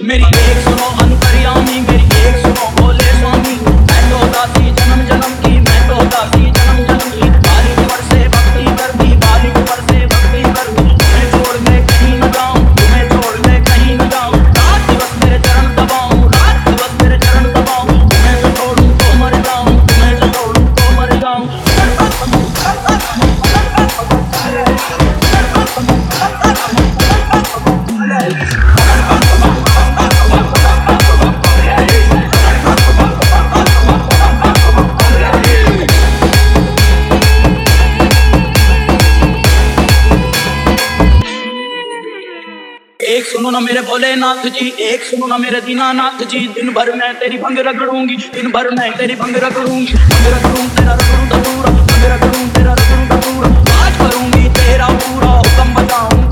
मेरी एक सुनो अंतर्यामी, मेरी एक सुनो भोले स्वामी। मैं तो दासी जन्म जन्म की, मैं तो दासी जन्म जन्म की। बालिक पर से भक्ति कर दी, बालिक पर से भक्ति कर दी। तुम्हें छोड़ के कहीं न जाऊं, तुम्हें छोड़ के कहीं न जाऊं। रात दिवस मेरे चरण दबाऊं, रात दिवस मेरे चरण दबाऊं। तुम्हें तो छोड़ूं तो मर जाऊं, तुम्हें तो छोड़ूं तो मर जाऊं। एक सुनो ना मेरे भोलेनाथ जी, एक सुनो ना मेरे दीनानाथ जी। दिन भर मैं तेरी भंग रगड़ूंगी, दिन भर मैं तेरी भंग रगड़ूंगी। भंग रगड़ूं तेरा रगड़ूं धतूरा, भंग रगड़ूं तेरा रगड़ूं धतूरा। आज करूंगी तेरा पूरा हुक्म बताऊं।